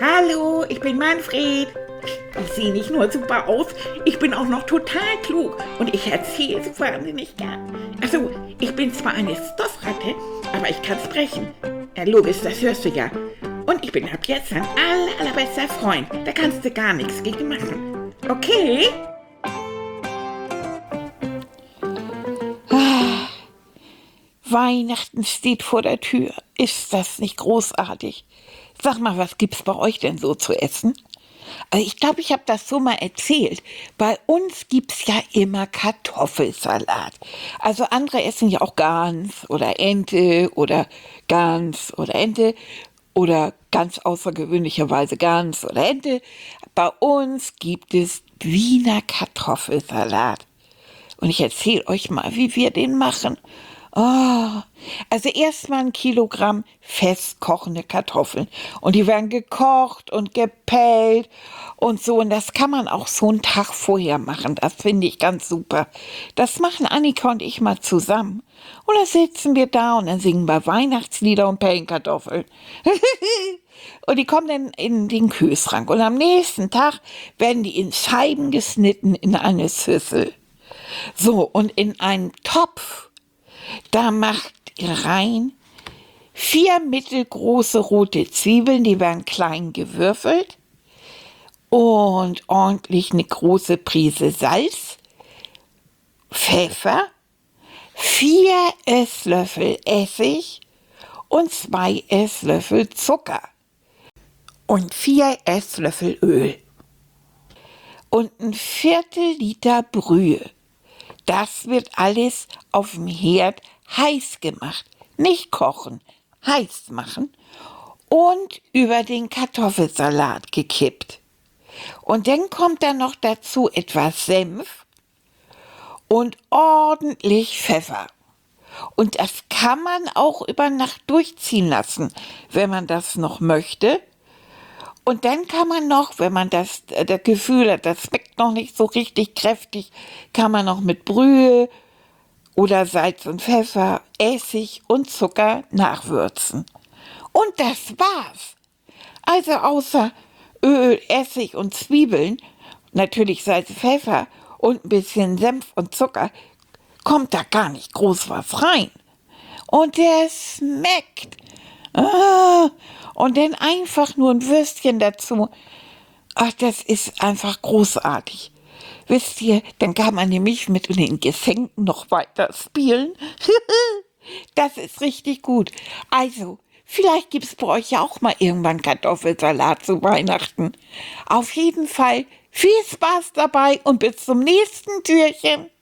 Hallo, ich bin Manfred. Ich sehe nicht nur super aus, ich bin auch noch total klug und ich erzähle so wahnsinnig gern. Also, ich bin zwar eine Stoffratte, aber ich kann sprechen. Logisch, das hörst du ja. Und ich bin ab jetzt dein allerbester Freund. Da kannst du gar nichts gegen machen. Okay? Weihnachten steht vor der Tür. Ist das nicht großartig? Sag mal, was gibt's bei euch denn so zu essen? Also ich glaube, ich habe das so mal erzählt. Bei uns gibt's ja immer Kartoffelsalat. Also andere essen ja auch Gans oder Ente oder Gans oder Ente oder ganz außergewöhnlicherweise Gans oder Ente. Bei uns gibt es Wiener Kartoffelsalat. Und ich erzähle euch mal, wie wir den machen. Oh, also erstmal 1 Kilogramm festkochende Kartoffeln. Und die werden gekocht und gepellt und so. Und das kann man auch so einen Tag vorher machen. Das finde ich ganz super. Das machen Annika und ich mal zusammen. Und dann sitzen wir da und dann singen wir Weihnachtslieder und pellen Kartoffeln. Und die kommen dann in den Kühlschrank. Und am nächsten Tag werden die in Scheiben geschnitten in eine Schüssel. So, und in einen Topf, da macht ihr rein 4 mittelgroße rote Zwiebeln, die werden klein gewürfelt und ordentlich eine große Prise Salz, Pfeffer, 4 Esslöffel Essig und 2 Esslöffel Zucker und 4 Esslöffel Öl und 1/4 Liter Brühe. Das wird alles auf dem Herd heiß gemacht. Nicht kochen, heiß machen und über den Kartoffelsalat gekippt. Und dann kommt da noch dazu etwas Senf und ordentlich Pfeffer. Und das kann man auch über Nacht durchziehen lassen, wenn man das noch möchte. Und dann kann man noch, wenn man das Gefühl hat, das schmeckt noch nicht so richtig kräftig, kann man noch mit Brühe oder Salz und Pfeffer, Essig und Zucker nachwürzen. Und das war's. Also außer Öl, Essig und Zwiebeln, natürlich Salz, Pfeffer und ein bisschen Senf und Zucker, kommt da gar nicht groß was rein. Und der schmeckt. Und dann einfach nur ein Würstchen dazu. Ach, das ist einfach großartig. Wisst ihr, dann kann man nämlich mit den Geschenken noch weiter spielen. Das ist richtig gut. Also, vielleicht gibt's bei euch ja auch mal irgendwann Kartoffelsalat zu Weihnachten. Auf jeden Fall viel Spaß dabei und bis zum nächsten Türchen.